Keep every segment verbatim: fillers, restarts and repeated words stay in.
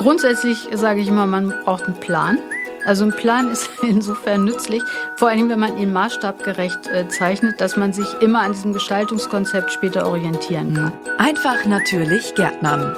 Grundsätzlich sage ich immer, man braucht einen Plan. Also ein Plan ist insofern nützlich, vor allem wenn man ihn maßstabgerecht äh, zeichnet, dass man sich immer an diesem Gestaltungskonzept später orientieren kann. Einfach natürlich Gärtnern.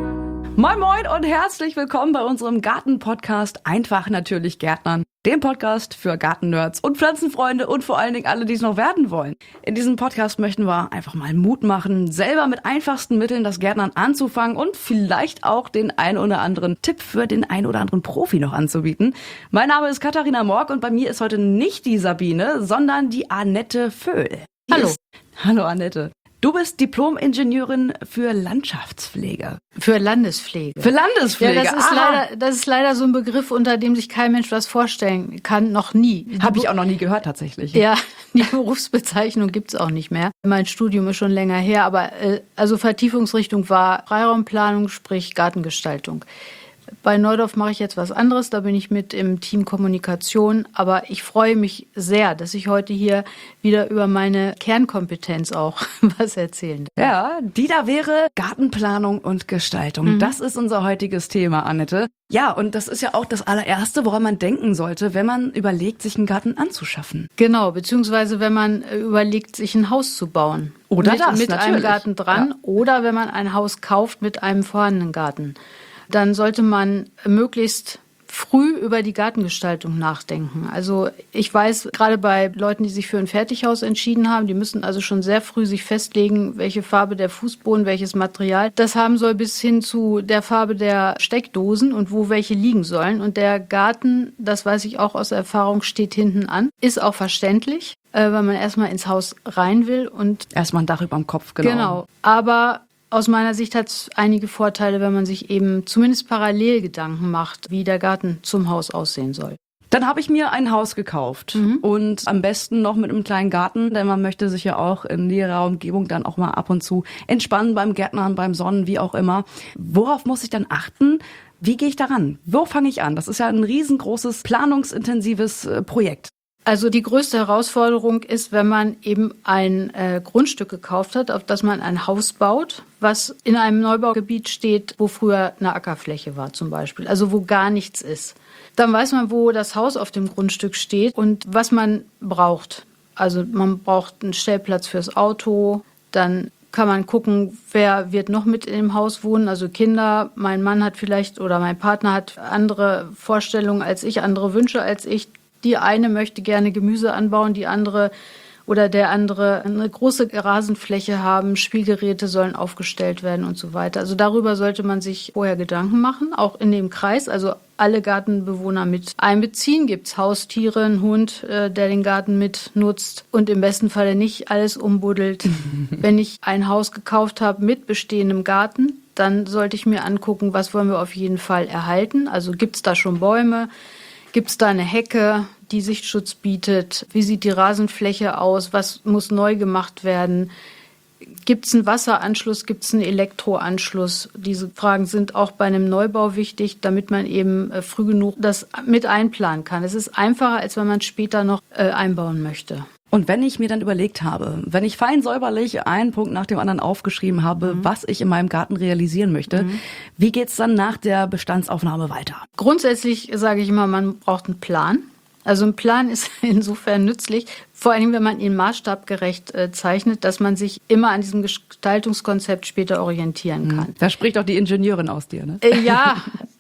Moin Moin und herzlich willkommen bei unserem Garten-Podcast Einfach natürlich Gärtnern. Dem Podcast für Gartennerds und Pflanzenfreunde und vor allen Dingen alle, die es noch werden wollen. In diesem Podcast möchten wir einfach mal Mut machen, selber mit einfachsten Mitteln das Gärtnern anzufangen und vielleicht auch den ein oder anderen Tipp für den ein oder anderen Profi noch anzubieten. Mein Name ist Katharina Morg und bei mir ist heute nicht die Sabine, sondern die Annette Vöhl. Hallo. Ist, hallo Annette. Du bist Diplom-Ingenieurin für Landschaftspflege. Für Landespflege. Für Landespflege, Ja, das ist, aha. leider, das ist leider so ein Begriff, unter dem sich kein Mensch was vorstellen kann, noch nie. Habe ich auch noch nie gehört tatsächlich. Ja, die Berufsbezeichnung gibt's auch nicht mehr. Mein Studium ist schon länger her, aber äh, also Vertiefungsrichtung war Freiraumplanung, sprich Gartengestaltung. Bei Neudorf mache ich jetzt was anderes, da bin ich mit im Team Kommunikation, aber ich freue mich sehr, dass ich heute hier wieder über meine Kernkompetenz auch was erzählen darf. Ja, die da wäre Gartenplanung und Gestaltung. Mhm. Das ist unser heutiges Thema, Annette. Ja, und das ist ja auch das allererste, woran man denken sollte, wenn man überlegt, sich einen Garten anzuschaffen. Genau, beziehungsweise wenn man überlegt, sich ein Haus zu bauen. Oder mit, das, mit natürlich. einem Garten dran, ja. Oder wenn man ein Haus kauft mit einem vorhandenen Garten. Dann sollte man möglichst früh über die Gartengestaltung nachdenken. Also ich weiß, gerade bei Leuten, die sich für ein Fertighaus entschieden haben, die müssen also schon sehr früh sich festlegen, welche Farbe der Fußboden, welches Material das haben soll, bis hin zu der Farbe der Steckdosen und wo welche liegen sollen. Und der Garten, das weiß ich auch aus Erfahrung, steht hinten an. Ist auch verständlich, weil man erstmal ins Haus rein will. Und erstmal ein Dach über dem Kopf, genau. Genau, aber aus meiner Sicht hat es einige Vorteile, wenn man sich eben zumindest parallel Gedanken macht, wie der Garten zum Haus aussehen soll. Dann habe ich mir ein Haus gekauft mhm. und am besten noch mit einem kleinen Garten, denn man möchte sich ja auch in näherer Umgebung dann auch mal ab und zu entspannen beim Gärtnern, beim Sonnen, wie auch immer. Worauf muss ich dann achten? Wie gehe ich daran? Wo fange ich an? Das ist ja ein riesengroßes, planungsintensives äh, Projekt. Also die größte Herausforderung ist, wenn man eben ein äh, Grundstück gekauft hat, auf das man ein Haus baut, was in einem Neubaugebiet steht, wo früher eine Ackerfläche war zum Beispiel, also wo gar nichts ist. Dann weiß man, wo das Haus auf dem Grundstück steht und was man braucht. Also man braucht einen Stellplatz fürs Auto, dann kann man gucken, wer wird noch mit in dem Haus wohnen, also Kinder. Mein Mann hat vielleicht oder mein Partner hat andere Vorstellungen als ich, andere Wünsche als ich. Die eine möchte gerne Gemüse anbauen, die andere oder der andere eine große Rasenfläche haben, Spielgeräte sollen aufgestellt werden und so weiter. Also darüber sollte man sich vorher Gedanken machen, auch in dem Kreis, also alle Gartenbewohner mit einbeziehen. Gibt's Haustiere, einen Hund, äh, der den Garten mit nutzt und im besten Falle nicht alles umbuddelt. Wenn ich ein Haus gekauft habe mit bestehendem Garten, dann sollte ich mir angucken, was wollen wir auf jeden Fall erhalten. Also gibt's da schon Bäume? Gibt es da eine Hecke, die Sichtschutz bietet? Wie sieht die Rasenfläche aus? Was muss neu gemacht werden? Gibt es einen Wasseranschluss? Gibt es einen Elektroanschluss? Diese Fragen sind auch bei einem Neubau wichtig, damit man eben früh genug das mit einplanen kann. Es ist einfacher, als wenn man es später noch äh, einbauen möchte. Und wenn ich mir dann überlegt habe, wenn ich fein säuberlich einen Punkt nach dem anderen aufgeschrieben habe, mhm. was ich in meinem Garten realisieren möchte, mhm. wie geht's dann nach der Bestandsaufnahme weiter? Grundsätzlich sage ich immer, man braucht einen Plan. Also ein Plan ist insofern nützlich, vor allem wenn man ihn maßstabgerecht äh, zeichnet, dass man sich immer an diesem Gestaltungskonzept später orientieren kann. Da spricht auch die Ingenieurin aus dir, ne? Äh, ja.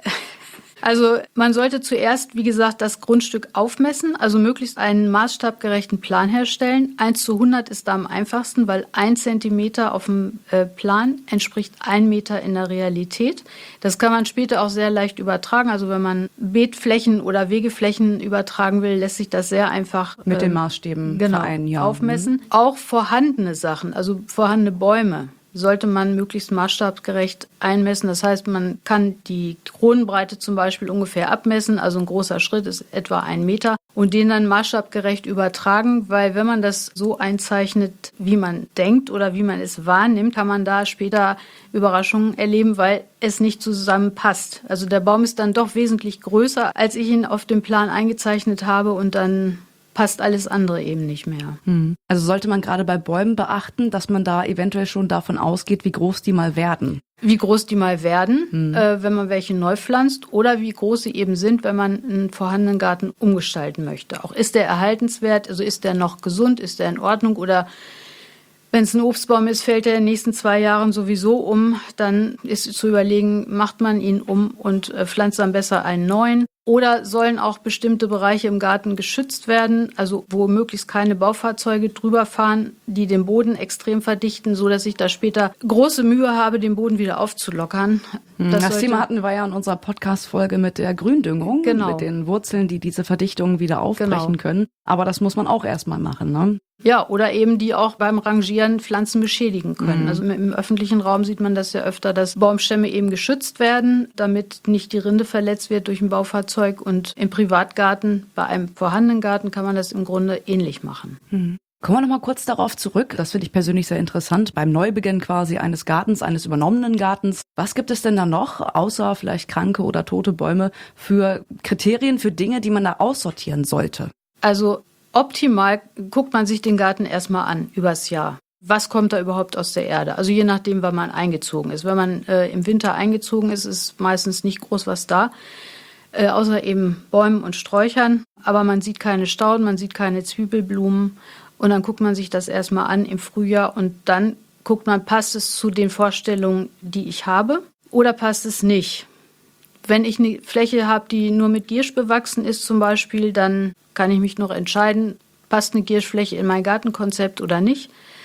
Also man sollte zuerst, wie gesagt, das Grundstück aufmessen, also möglichst einen maßstabgerechten Plan herstellen. eins zu hundert ist da am einfachsten, weil ein Zentimeter auf dem äh, Plan entspricht ein Meter in der Realität. Das kann man später auch sehr leicht übertragen. Also wenn man Beetflächen oder Wegeflächen übertragen will, lässt sich das sehr einfach mit äh, den Maßstäben genau, vereinen, ja. aufmessen. Mhm. Auch vorhandene Sachen, also vorhandene Bäume, sollte man möglichst maßstabsgerecht einmessen. Das heißt, man kann die Kronenbreite zum Beispiel ungefähr abmessen. Also ein großer Schritt ist etwa ein Meter. Und den dann maßstabsgerecht übertragen, weil wenn man das so einzeichnet, wie man denkt oder wie man es wahrnimmt, kann man da später Überraschungen erleben, weil es nicht zusammenpasst. Also der Baum ist dann doch wesentlich größer, als ich ihn auf dem Plan eingezeichnet habe und dann passt alles andere eben nicht mehr. Also sollte man gerade bei Bäumen beachten, dass man da eventuell schon davon ausgeht, wie groß die mal werden. wie groß die mal werden, Mhm. äh, wenn man welche neu pflanzt, oder wie groß sie eben sind, wenn man einen vorhandenen Garten umgestalten möchte. Auch ist der erhaltenswert, also ist der noch gesund, ist der in Ordnung, oder wenn es ein Obstbaum ist, fällt er in den nächsten zwei Jahren sowieso um, dann ist zu überlegen, macht man ihn um und äh, pflanzt dann besser einen neuen. Oder sollen auch bestimmte Bereiche im Garten geschützt werden, also wo möglichst keine Baufahrzeuge drüber fahren, die den Boden extrem verdichten, so dass ich da später große Mühe habe, den Boden wieder aufzulockern. Das, Das Thema sollte- hatten wir ja in unserer Podcast-Folge mit der Gründüngung, Genau. mit den Wurzeln, die diese Verdichtung wieder aufbrechen Genau. können. Aber das muss man auch erstmal machen, ne? Ja, oder eben die auch beim Rangieren Pflanzen beschädigen können. Mhm. Also im, im öffentlichen Raum sieht man das ja öfter, dass Baumstämme eben geschützt werden, damit nicht die Rinde verletzt wird durch ein Baufahrzeug. Und im Privatgarten, bei einem vorhandenen Garten, kann man das im Grunde ähnlich machen. Mhm. Kommen wir noch mal kurz darauf zurück. Das finde ich persönlich sehr interessant. Beim Neubeginn quasi eines Gartens, eines übernommenen Gartens. Was gibt es denn da noch, außer vielleicht kranke oder tote Bäume, für Kriterien, für Dinge, die man da aussortieren sollte? Also optimal guckt man sich den Garten erstmal an, übers Jahr. Was kommt da überhaupt aus der Erde? Also je nachdem, wann man eingezogen ist. Wenn man äh, im Winter eingezogen ist, ist meistens nicht groß was da, äh, außer eben Bäumen und Sträuchern. Aber man sieht keine Stauden, man sieht keine Zwiebelblumen. Und dann guckt man sich das erstmal an im Frühjahr und dann guckt man, passt es zu den Vorstellungen, die ich habe, oder passt es nicht? Wenn ich eine Fläche habe, die nur mit Giersch bewachsen ist zum Beispiel, dann kann ich mich noch entscheiden, passt eine Gierschfläche in mein Gartenkonzept oder nicht.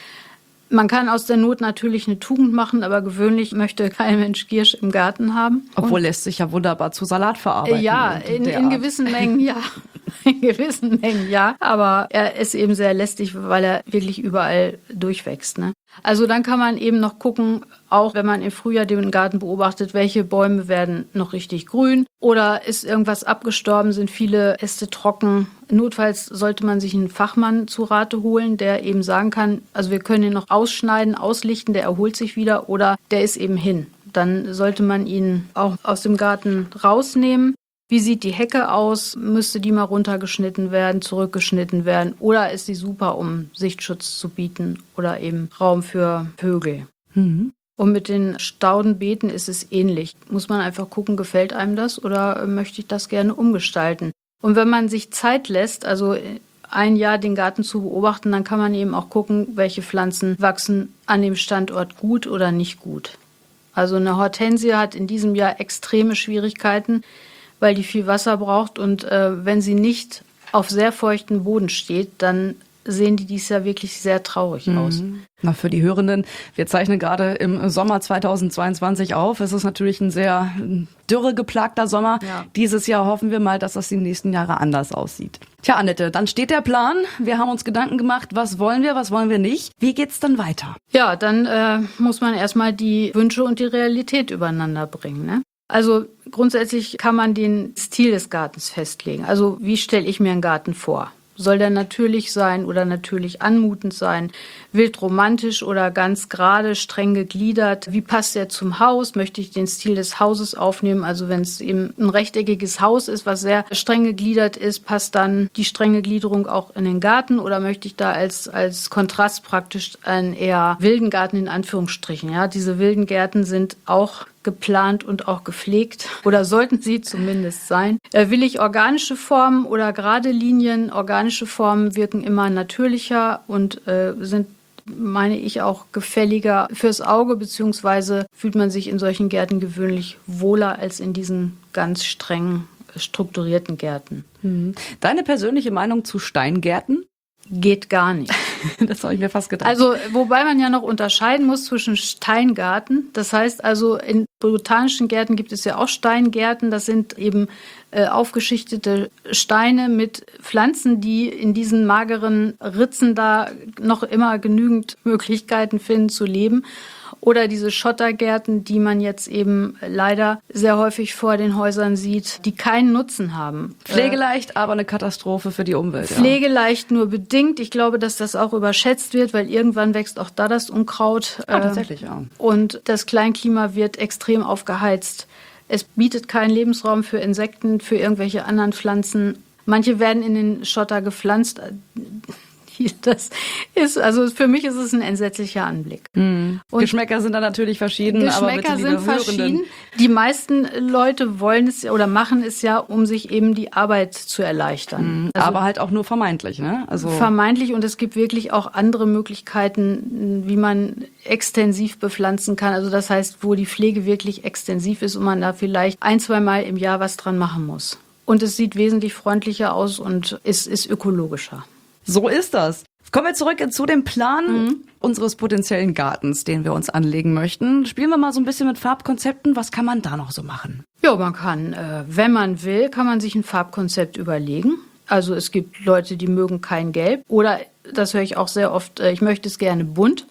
Man kann aus der Not natürlich eine Tugend machen, aber gewöhnlich möchte kein Mensch Giersch im Garten haben. Obwohl lässt sich ja wunderbar zu Salat verarbeiten. Ja, und in, der in Art. gewissen Mengen ja. In gewissen Mengen ja. Aber er ist eben sehr lästig, weil er wirklich überall durchwächst. Ne? Also dann kann man eben noch gucken, auch wenn man im Frühjahr den Garten beobachtet, welche Bäume werden noch richtig grün oder ist irgendwas abgestorben, sind viele Äste trocken. Notfalls sollte man sich einen Fachmann zu Rate holen, der eben sagen kann, also wir können ihn noch ausschneiden, auslichten, der erholt sich wieder oder der ist eben hin. Dann sollte man ihn auch aus dem Garten rausnehmen. Wie sieht die Hecke aus? Müsste die mal runtergeschnitten werden, zurückgeschnitten werden? Oder ist die super, um Sichtschutz zu bieten oder eben Raum für Vögel? Mhm. Und mit den Staudenbeeten ist es ähnlich. Muss man einfach gucken, gefällt einem das oder möchte ich das gerne umgestalten? Und wenn man sich Zeit lässt, also ein Jahr den Garten zu beobachten, dann kann man eben auch gucken, welche Pflanzen wachsen an dem Standort gut oder nicht gut. Also eine Hortensie hat in diesem Jahr extreme Schwierigkeiten, weil die viel Wasser braucht und äh, wenn sie nicht auf sehr feuchten Boden steht, dann sehen die dies Jahr wirklich sehr traurig aus. Mhm. Na, für die Hörenden, wir zeichnen gerade im Sommer zweitausendzweiundzwanzig auf. Es ist natürlich ein sehr dürregeplagter Sommer. Ja. Dieses Jahr hoffen wir mal, dass das die nächsten Jahre anders aussieht. Tja, Annette, dann steht der Plan. Wir haben uns Gedanken gemacht, was wollen wir, was wollen wir nicht. Wie geht's dann weiter? Ja, dann äh, muss man erstmal die Wünsche und die Realität übereinander bringen, ne? Also grundsätzlich kann man den Stil des Gartens festlegen. Also wie stelle ich mir einen Garten vor? Soll der natürlich sein oder natürlich anmutend sein? Wild romantisch oder ganz gerade, streng gegliedert? Wie passt der zum Haus? Möchte ich den Stil des Hauses aufnehmen? Also wenn es eben ein rechteckiges Haus ist, was sehr streng gegliedert ist, passt dann die strenge Gliederung auch in den Garten? Oder möchte ich da als, als Kontrast praktisch einen eher wilden Garten in Anführungsstrichen? Ja, diese wilden Gärten sind auch geplant und auch gepflegt oder sollten sie zumindest sein. Äh, will ich organische Formen oder gerade Linien? Organische Formen wirken immer natürlicher und äh, sind, meine ich, auch gefälliger fürs Auge, beziehungsweise fühlt man sich in solchen Gärten gewöhnlich wohler als in diesen ganz streng strukturierten Gärten. Mhm. Deine persönliche Meinung zu Steingärten? Geht gar nicht. Das habe ich mir fast gedacht. Also, wobei man ja noch unterscheiden muss zwischen Steingarten. Das heißt also, in botanischen Gärten gibt es ja auch Steingärten. Das sind eben äh, aufgeschichtete Steine mit Pflanzen, die in diesen mageren Ritzen da noch immer genügend Möglichkeiten finden zu leben. Oder diese Schottergärten, die man jetzt eben leider sehr häufig vor den Häusern sieht, die keinen Nutzen haben. Pflegeleicht, aber eine Katastrophe für die Umwelt. Pflegeleicht nur bedingt. Ich glaube, dass das auch überschätzt wird, weil irgendwann wächst auch da das Unkraut. Ja, tatsächlich, ja. Und das Kleinklima wird extrem aufgeheizt. Es bietet keinen Lebensraum für Insekten, für irgendwelche anderen Pflanzen. Manche werden in den Schotter gepflanzt. Das ist, also für mich ist es ein entsetzlicher Anblick. Mhm. Geschmäcker sind da natürlich verschieden. Geschmäcker aber bitte, sind verschieden. Die meisten Leute wollen es oder machen es ja, um sich eben die Arbeit zu erleichtern. Mhm. Also aber halt auch nur vermeintlich, ne? Also vermeintlich, und es gibt wirklich auch andere Möglichkeiten, wie man extensiv bepflanzen kann. Also das heißt, wo die Pflege wirklich extensiv ist und man da vielleicht ein, zwei Mal im Jahr was dran machen muss. Und es sieht wesentlich freundlicher aus und es ist ökologischer. So ist das. Kommen wir zurück zu dem Plan mhm. unseres potenziellen Gartens, den wir uns anlegen möchten. Spielen wir mal so ein bisschen mit Farbkonzepten. Was kann man da noch so machen? Ja, man kann, äh, wenn man will, kann man sich ein Farbkonzept überlegen. Also es gibt Leute, die mögen kein Gelb. Oder, das höre ich auch sehr oft, äh, ich möchte es gerne bunt.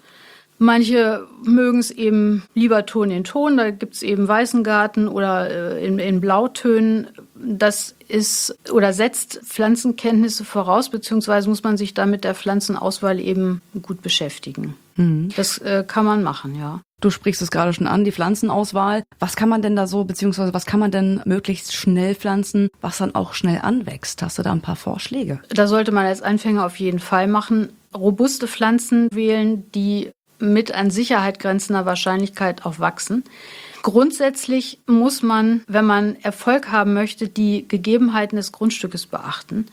Manche mögen es eben lieber Ton in Ton. Da gibt es eben weißen Garten oder äh, in, in Blautönen. Das ist oder setzt Pflanzenkenntnisse voraus, beziehungsweise muss man sich da mit der Pflanzenauswahl eben gut beschäftigen. Mhm. Das äh, kann man machen, ja. Du sprichst es gerade schon an, die Pflanzenauswahl. Was kann man denn da so, beziehungsweise was kann man denn möglichst schnell pflanzen, was dann auch schnell anwächst? Hast du da ein paar Vorschläge? Da sollte man als Anfänger auf jeden Fall machen. Robuste Pflanzen wählen, die mit an Sicherheit grenzender Wahrscheinlichkeit auch wachsen. Grundsätzlich muss man, wenn man Erfolg haben möchte, die Gegebenheiten des Grundstückes beachten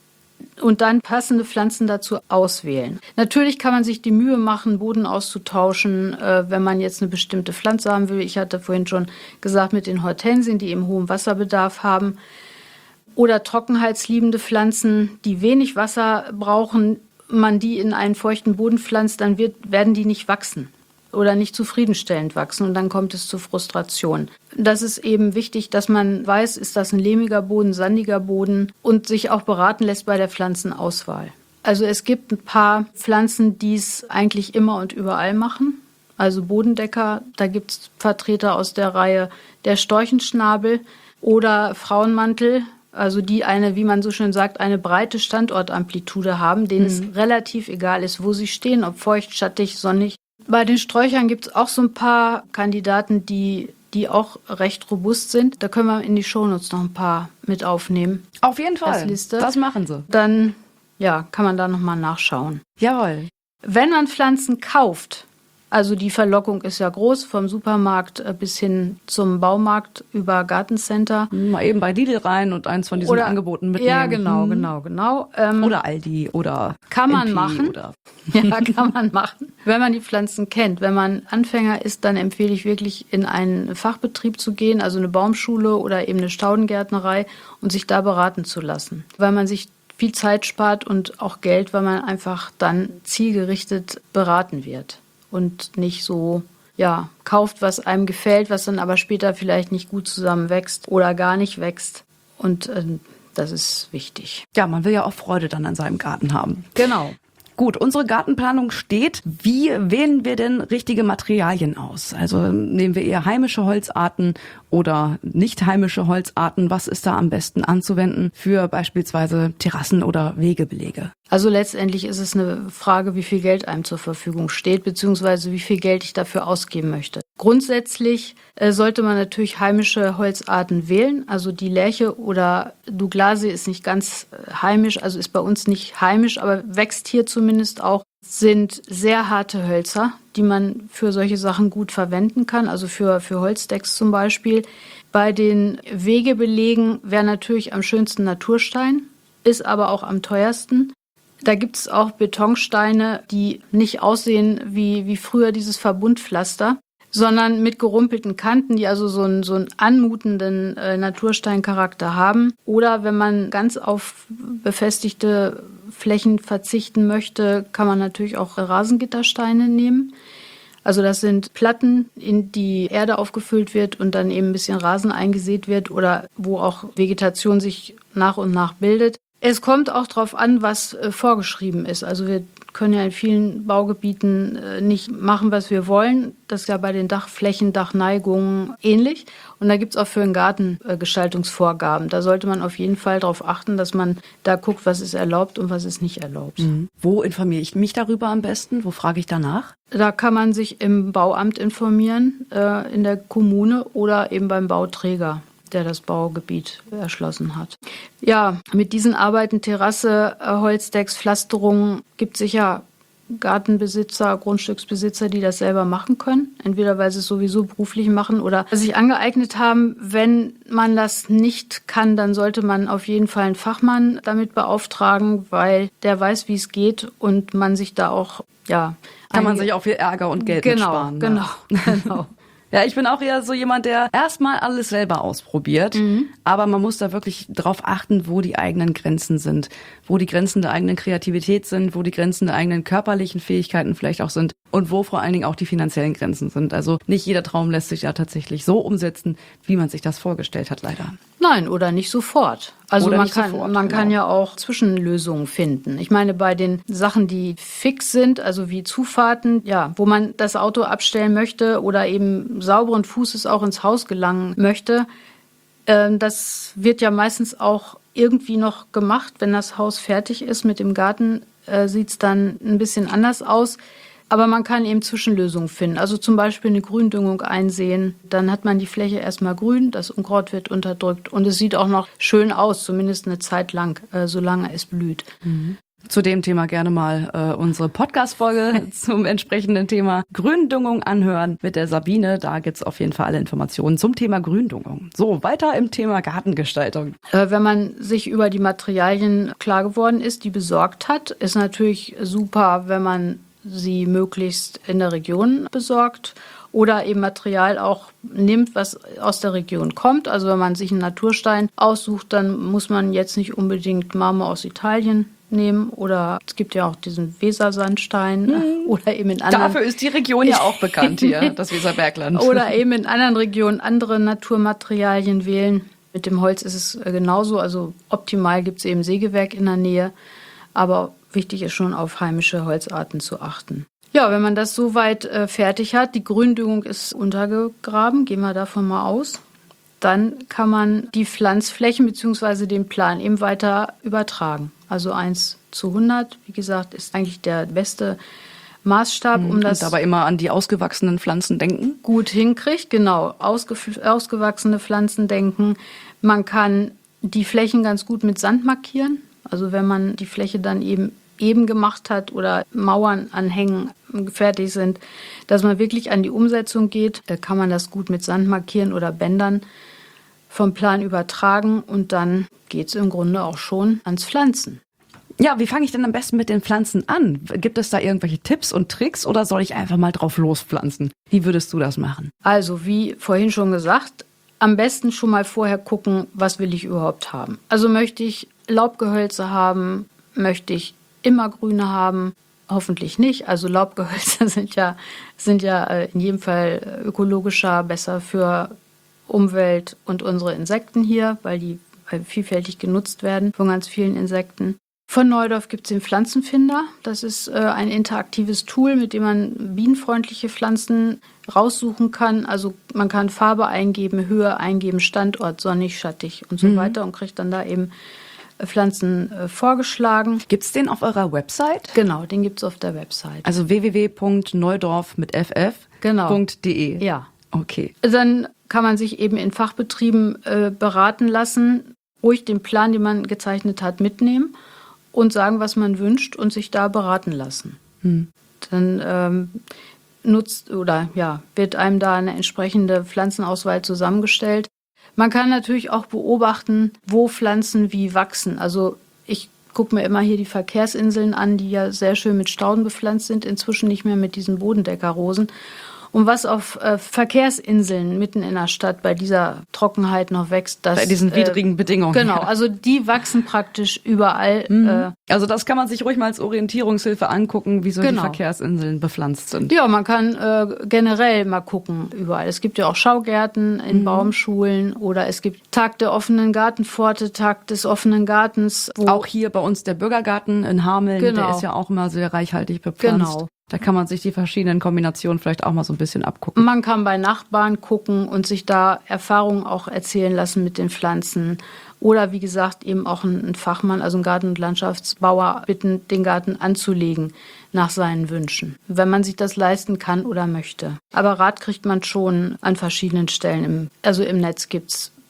und dann passende Pflanzen dazu auswählen. Natürlich kann man sich die Mühe machen, Boden auszutauschen, äh, wenn man jetzt eine bestimmte Pflanze haben will. Ich hatte vorhin schon gesagt, mit den Hortensien, die eben hohen Wasserbedarf haben. Oder trockenheitsliebende Pflanzen, die wenig Wasser brauchen, man die in einen feuchten Boden pflanzt, dann wird, werden die nicht wachsen oder nicht zufriedenstellend wachsen und dann kommt es zu Frustration. Das ist eben wichtig, dass man weiß, ist das ein lehmiger Boden, sandiger Boden und sich auch beraten lässt bei der Pflanzenauswahl. Also es gibt ein paar Pflanzen, die es eigentlich immer und überall machen. Also Bodendecker, da gibt es Vertreter aus der Reihe der Storchenschnabel oder Frauenmantel, also die eine, wie man so schön sagt, eine breite Standortamplitude haben, denen mhm. es relativ egal ist, wo sie stehen, ob feucht, schattig, sonnig. Bei den Sträuchern gibt es auch so ein paar Kandidaten, die, die auch recht robust sind. Da können wir in die Shownotes noch ein paar mit aufnehmen. Auf jeden Fall, Liste. Das machen sie. Dann ja, kann man da nochmal nachschauen. Jawohl. Wenn man Pflanzen kauft, also die Verlockung ist ja groß, vom Supermarkt bis hin zum Baumarkt über Gartencenter. Mal eben bei Lidl rein und eins von diesen oder, Angeboten mitnehmen. Ja, genau, genau, genau. Ähm, oder Aldi oder Kann man M P machen. Oder ja, kann man machen. Wenn man die Pflanzen kennt. Wenn man Anfänger ist, dann empfehle ich wirklich in einen Fachbetrieb zu gehen, also eine Baumschule oder eben eine Staudengärtnerei und sich da beraten zu lassen. Weil man sich viel Zeit spart und auch Geld, weil man einfach dann zielgerichtet beraten wird. Und nicht so, ja, kauft, was einem gefällt, was dann aber später vielleicht nicht gut zusammenwächst oder gar nicht wächst. Und äh, das ist wichtig. Ja, man will ja auch Freude dann an seinem Garten haben. Genau. Gut, unsere Gartenplanung steht. Wie wählen wir denn richtige Materialien aus? Also nehmen wir eher heimische Holzarten oder nicht heimische Holzarten? Was ist da am besten anzuwenden für beispielsweise Terrassen oder Wegebelege? Also letztendlich ist es eine Frage, wie viel Geld einem zur Verfügung steht, beziehungsweise wie viel Geld ich dafür ausgeben möchte. Grundsätzlich äh, sollte man natürlich heimische Holzarten wählen. Also die Lärche oder Douglasie ist nicht ganz äh, heimisch, also ist bei uns nicht heimisch, aber wächst hier zumindest auch, sind sehr harte Hölzer, die man für solche Sachen gut verwenden kann, also für, für Holzdecks zum Beispiel. Bei den Wegebelegen wäre natürlich am schönsten Naturstein, ist aber auch am teuersten. Da gibt es auch Betonsteine, die nicht aussehen wie, wie früher dieses Verbundpflaster, sondern mit gerumpelten Kanten, die also so einen, so einen anmutenden äh, Natursteincharakter haben. Oder wenn man ganz auf befestigte Flächen verzichten möchte, kann man natürlich auch Rasengittersteine nehmen. Also das sind Platten, in die Erde aufgefüllt wird und dann eben ein bisschen Rasen eingesät wird oder wo auch Vegetation sich nach und nach bildet. Es kommt auch darauf an, was äh, vorgeschrieben ist. Also wir können ja in vielen Baugebieten äh, nicht machen, was wir wollen. Das ist ja bei den Dachflächen, Dachneigungen ähnlich. Und da gibt es auch für den Garten äh, Gestaltungsvorgaben. Da sollte man auf jeden Fall darauf achten, dass man da guckt, was ist erlaubt und was ist nicht erlaubt. Mhm. Wo informiere ich mich darüber am besten? Wo frage ich danach? Da kann man sich im Bauamt informieren, äh, in der Kommune oder eben beim Bauträger. der das Baugebiet erschlossen hat. Ja, mit diesen Arbeiten, Terrasse, Holzdecks, Pflasterung, gibt sicher Gartenbesitzer, Grundstücksbesitzer, die das selber machen können. Entweder weil sie es sowieso beruflich machen oder sich angeeignet haben. Wenn man das nicht kann, dann sollte man auf jeden Fall einen Fachmann damit beauftragen, weil der weiß, wie es geht und man sich da auch, ja... Kann man sich auch viel Ärger und Geld genau, mitsparen. Genau, ja. genau. Ja, ich bin auch eher so jemand, der erstmal alles selber ausprobiert. Mhm. Aber man muss da wirklich drauf achten, wo die eigenen Grenzen sind. Wo die Grenzen der eigenen Kreativität sind, wo die Grenzen der eigenen körperlichen Fähigkeiten vielleicht auch sind und wo vor allen Dingen auch die finanziellen Grenzen sind. Also nicht jeder Traum lässt sich ja tatsächlich so umsetzen, wie man sich das vorgestellt hat, leider. Nein, oder nicht sofort. Also oder man nicht kann, sofort, man genau. kann ja auch Zwischenlösungen finden. Ich meine, bei den Sachen, die fix sind, also wie Zufahrten, ja, wo man das Auto abstellen möchte oder eben sauberen Fußes auch ins Haus gelangen möchte, äh, das wird ja meistens auch irgendwie noch gemacht. Wenn das Haus fertig ist mit dem Garten, äh, sieht es dann ein bisschen anders aus. Aber man kann eben Zwischenlösungen finden. Also zum Beispiel eine Gründüngung einsehen. Dann hat man die Fläche erstmal grün, das Unkraut wird unterdrückt. Und es sieht auch noch schön aus, zumindest eine Zeit lang, äh, solange es blüht. Mhm. Zu dem Thema gerne mal äh, unsere Podcast-Folge zum entsprechenden Thema Gründüngung anhören mit der Sabine. Da gibt's auf jeden Fall alle Informationen zum Thema Gründüngung. So, weiter im Thema Gartengestaltung. Äh, wenn man sich über die Materialien klar geworden ist, die besorgt hat, ist natürlich super, wenn man sie möglichst in der Region besorgt oder eben Material auch nimmt, was aus der Region kommt. Also wenn man sich einen Naturstein aussucht, dann muss man jetzt nicht unbedingt Marmor aus Italien nehmen oder es gibt ja auch diesen Wesersandstein mhm. oder eben in anderen... Dafür ist die Region ja auch bekannt hier, das Weserbergland. Oder eben in anderen Regionen andere Naturmaterialien wählen. Mit dem Holz ist es genauso, also optimal gibt es eben Sägewerk in der Nähe, aber wichtig ist schon, auf heimische Holzarten zu achten. Ja, wenn man das soweit äh, fertig hat, die Gründüngung ist untergegraben, gehen wir davon mal aus, dann kann man die Pflanzflächen bzw. den Plan eben weiter übertragen. Also eins zu hundert, wie gesagt, ist eigentlich der beste Maßstab, um das... Und aber immer an die ausgewachsenen Pflanzen denken? Gut hinkriegt, genau. Ausge- ausgewachsene Pflanzen denken. Man kann die Flächen ganz gut mit Sand markieren. Also wenn man die Fläche dann eben eben gemacht hat oder Mauern anhängen fertig sind, dass man wirklich an die Umsetzung geht, da kann man das gut mit Sand markieren oder Bändern vom Plan übertragen und dann geht es im Grunde auch schon ans Pflanzen. Ja, wie fange ich denn am besten mit den Pflanzen an? Gibt es da irgendwelche Tipps und Tricks oder soll ich einfach mal drauf lospflanzen? Wie würdest du das machen? Also wie vorhin schon gesagt, am besten schon mal vorher gucken, was will ich überhaupt haben. Also möchte ich Laubgehölze haben, möchte ich Immergrüne haben, hoffentlich nicht. Also Laubgehölze sind ja, sind ja in jedem Fall ökologischer, besser für Umwelt und unsere Insekten hier, weil die vielfältig genutzt werden von ganz vielen Insekten. Von Neudorf gibt es den Pflanzenfinder. Das ist äh, ein interaktives Tool, mit dem man bienenfreundliche Pflanzen raussuchen kann. Also man kann Farbe eingeben, Höhe eingeben, Standort, sonnig, schattig und so mhm. weiter und kriegt dann da eben Pflanzen äh, vorgeschlagen. Gibt's den auf eurer Website? Genau, den gibt's auf der Website. Also w w w punkt neudorf mit f f genau. Punkt de. Ja. Okay. Dann kann man sich eben in Fachbetrieben äh, beraten lassen, ruhig den Plan, den man gezeichnet hat, mitnehmen und sagen, was man wünscht und sich da beraten lassen. Hm. Dann ähm, nutzt oder ja, wird einem da eine entsprechende Pflanzenauswahl zusammengestellt. Man kann natürlich auch beobachten, wo Pflanzen wie wachsen. Also ich gucke mir immer hier die Verkehrsinseln an, die ja sehr schön mit Stauden bepflanzt sind, inzwischen nicht mehr mit diesen Bodendeckerrosen. Und was auf äh, Verkehrsinseln mitten in der Stadt bei dieser Trockenheit noch wächst, das... Bei diesen widrigen äh, Bedingungen. Genau, ja. also die wachsen praktisch überall. Mhm. Äh, also das kann man sich ruhig mal als Orientierungshilfe angucken, wie so genau. die Verkehrsinseln bepflanzt sind. Ja, man kann äh, generell mal gucken überall. Es gibt ja auch Schaugärten in mhm. Baumschulen oder es gibt Tag der offenen Gartenpforte, Tag des offenen Gartens. Wo auch hier bei uns der Bürgergarten in Hameln, genau. der ist ja auch immer sehr reichhaltig bepflanzt. Genau. Da kann man sich die verschiedenen Kombinationen vielleicht auch mal so ein bisschen abgucken. Man kann bei Nachbarn gucken und sich da Erfahrungen auch erzählen lassen mit den Pflanzen. Oder wie gesagt, eben auch einen Fachmann, also einen Garten- und Landschaftsbauer bitten, den Garten anzulegen nach seinen Wünschen, wenn man sich das leisten kann oder möchte. Aber Rat kriegt man schon an verschiedenen Stellen. Im, also im Netz gibt's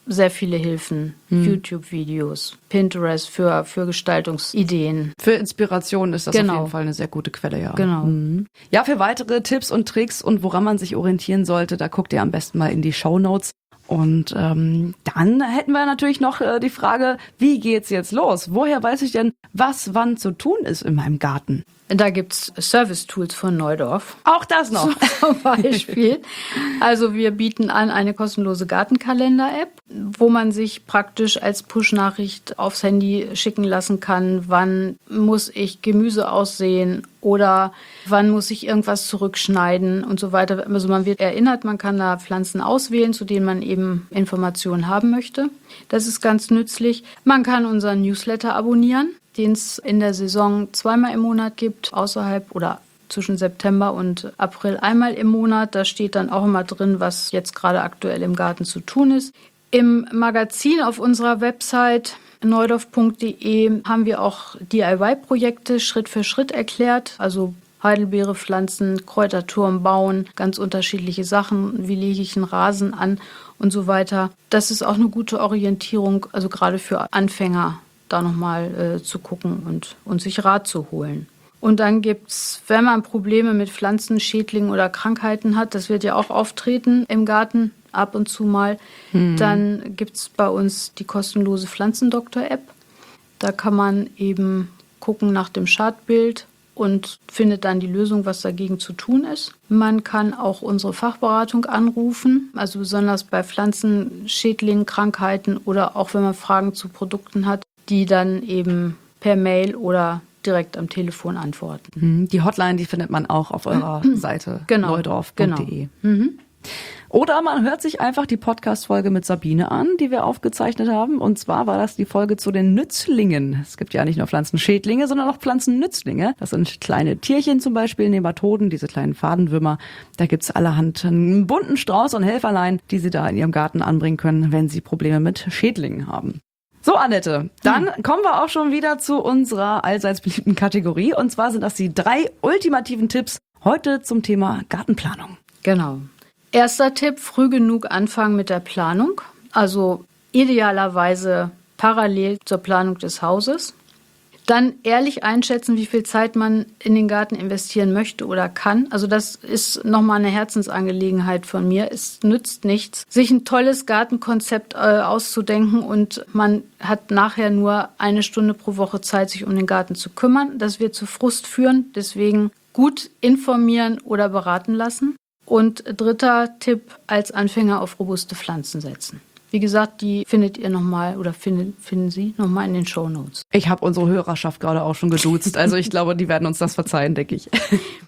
sehr viele Hilfen, hm. YouTube-Videos, Pinterest für, für Gestaltungsideen. Für Inspiration ist das genau. auf jeden Fall eine sehr gute Quelle, ja. Genau. Mhm. Ja, für weitere Tipps und Tricks und woran man sich orientieren sollte, da guckt ihr am besten mal in die Shownotes. Und ähm, dann hätten wir natürlich noch äh, die Frage, wie geht's jetzt los? Woher weiß ich denn, was wann zu tun ist in meinem Garten? Da gibt's Service-Tools von Neudorf. Auch das noch. Zum Beispiel. Also wir bieten an eine kostenlose Gartenkalender-App, wo man sich praktisch als Push-Nachricht aufs Handy schicken lassen kann, wann muss ich Gemüse aussehen oder wann muss ich irgendwas zurückschneiden und so weiter. Also man wird erinnert, man kann da Pflanzen auswählen, zu denen man eben Informationen haben möchte. Das ist ganz nützlich. Man kann unseren Newsletter abonnieren, den es in der Saison zweimal im Monat gibt, außerhalb oder zwischen September und April einmal im Monat. Da steht dann auch immer drin, was jetzt gerade aktuell im Garten zu tun ist. Im Magazin auf unserer Website neudorf punkt de haben wir auch D I Y-Projekte Schritt für Schritt erklärt, also Heidelbeere pflanzen, Kräuterturm bauen, ganz unterschiedliche Sachen, wie lege ich einen Rasen an und so weiter. Das ist auch eine gute Orientierung, also gerade für Anfänger, da nochmal äh, zu gucken und, und sich Rat zu holen. Und dann gibt's, wenn man Probleme mit Pflanzen, Schädlingen oder Krankheiten hat, das wird ja auch auftreten im Garten ab und zu mal, mhm. dann gibt's bei uns die kostenlose Pflanzendoktor-App. Da kann man eben gucken nach dem Schadbild und findet dann die Lösung, was dagegen zu tun ist. Man kann auch unsere Fachberatung anrufen, also besonders bei Pflanzen, Schädlingen, Krankheiten oder auch wenn man Fragen zu Produkten hat, die dann eben per Mail oder direkt am Telefon antworten. Die Hotline, die findet man auch auf eurer Seite genau, neudorf punkt de. Genau. Mhm. Oder man hört sich einfach die Podcast-Folge mit Sabine an, die wir aufgezeichnet haben. Und zwar war das die Folge zu den Nützlingen. Es gibt ja nicht nur Pflanzenschädlinge, sondern auch Pflanzennützlinge. Das sind kleine Tierchen zum Beispiel, Nematoden, diese kleinen Fadenwürmer. Da gibt's allerhand einen bunten Strauß und Helferlein, die sie da in ihrem Garten anbringen können, wenn sie Probleme mit Schädlingen haben. So, Annette, dann hm. kommen wir auch schon wieder zu unserer allseits beliebten Kategorie. Und zwar sind das die drei ultimativen Tipps heute zum Thema Gartenplanung. Genau. Erster Tipp, früh genug anfangen mit der Planung. Also idealerweise parallel zur Planung des Hauses. Dann ehrlich einschätzen, wie viel Zeit man in den Garten investieren möchte oder kann. Also das ist nochmal eine Herzensangelegenheit von mir. Es nützt nichts, sich ein tolles Gartenkonzept äh, auszudenken und man hat nachher nur eine Stunde pro Woche Zeit, sich um den Garten zu kümmern. Das wird zu Frust führen. Deswegen gut informieren oder beraten lassen. Und dritter Tipp, als Anfänger auf robuste Pflanzen setzen. Wie gesagt, die findet ihr nochmal oder finden, finden Sie nochmal in den Shownotes. Ich habe unsere Hörerschaft gerade auch schon geduzt. Also ich glaube, die werden uns das verzeihen, denke ich.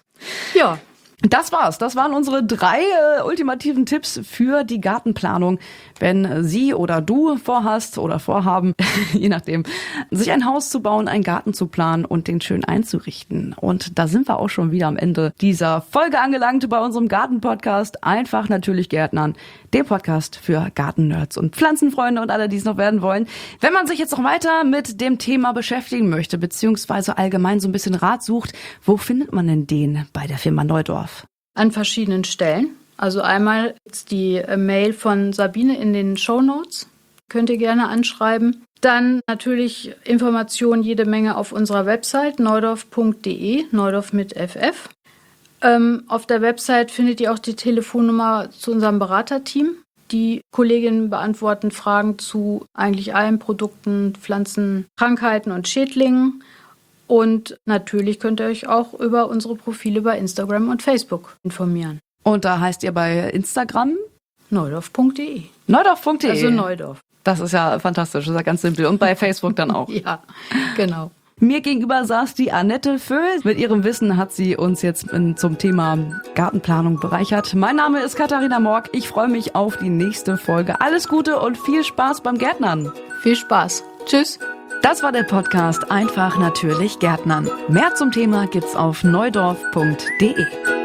Ja. Das war's. Das waren unsere drei äh, ultimativen Tipps für die Gartenplanung. Wenn Sie oder du vorhast oder vorhaben, je nachdem, sich ein Haus zu bauen, einen Garten zu planen und den schön einzurichten. Und da sind wir auch schon wieder am Ende dieser Folge angelangt bei unserem Garten-Podcast Einfach natürlich Gärtnern, dem Podcast für Gartennerds und Pflanzenfreunde und alle, die es noch werden wollen. Wenn man sich jetzt noch weiter mit dem Thema beschäftigen möchte, beziehungsweise allgemein so ein bisschen Rat sucht, wo findet man denn den bei der Firma Neudorf? An verschiedenen Stellen. Also einmal ist die Mail von Sabine in den Shownotes. Könnt ihr gerne anschreiben. Dann natürlich Informationen jede Menge auf unserer Website neudorf punkt de, Neudorf mit F F. Ähm, auf der Website findet ihr auch die Telefonnummer zu unserem Beraterteam. Die Kolleginnen beantworten Fragen zu eigentlich allen Produkten, Pflanzen, Krankheiten und Schädlingen. Und natürlich könnt ihr euch auch über unsere Profile bei Instagram und Facebook informieren. Und da heißt ihr bei Instagram? neudorf punkt de. neudorf punkt de. Also Neudorf. Das ist ja fantastisch, das ist ja ganz simpel. Und bei Facebook dann auch. Ja, genau. Mir gegenüber saß die Annette Vöhl. Mit ihrem Wissen hat sie uns jetzt zum Thema Gartenplanung bereichert. Mein Name ist Katharina Morg. Ich freue mich auf die nächste Folge. Alles Gute und viel Spaß beim Gärtnern. Viel Spaß. Tschüss. Das war der Podcast Einfach natürlich Gärtnern. Mehr zum Thema gibt's auf neudorf punkt de.